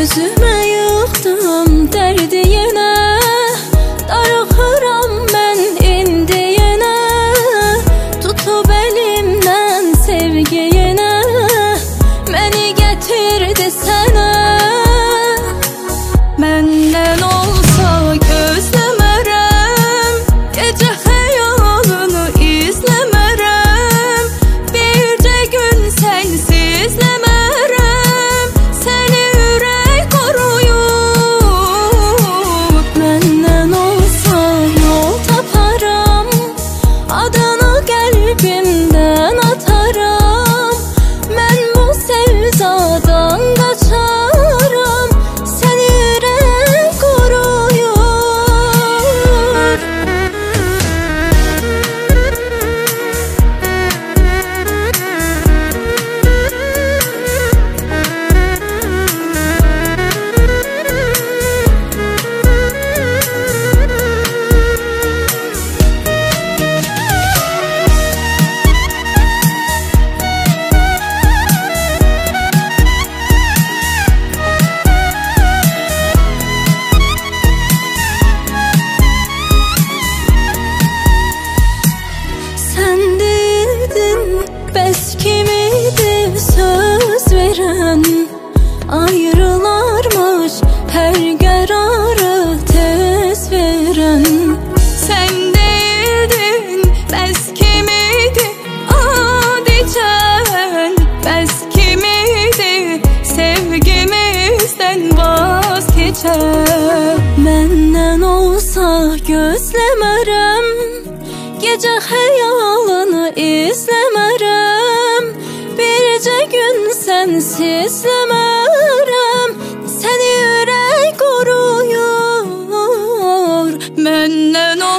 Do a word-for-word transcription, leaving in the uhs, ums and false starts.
Özümə yıxdım dərdi yenə, darıxıram mən indi yenə, tutub əlimdən sevgi yenə, məni gətirdi sənə. Məndən olsa gözləmərəm, gecə xəyalını izləmərəm, bircə gün sənsizləmərəm, səni ürək qoruyub. Məndən olsa yol taparam, adını qəlbimdən ataram, mən bu sevdadan qaçaram, səni ürək qoruyur. Sən dedin, bəs kimidir söz verən, ayrılarmış hər qərarı tez verən. Sən dedin, bəs kimidir adicən, bəs kimidir sevgimizdən vaz keçən. Məndən olsa gözləmərəm, gecə xəyalını izləmərəm, bircə gün sənsizləmərəm, səni ürək qoruyur. Məndən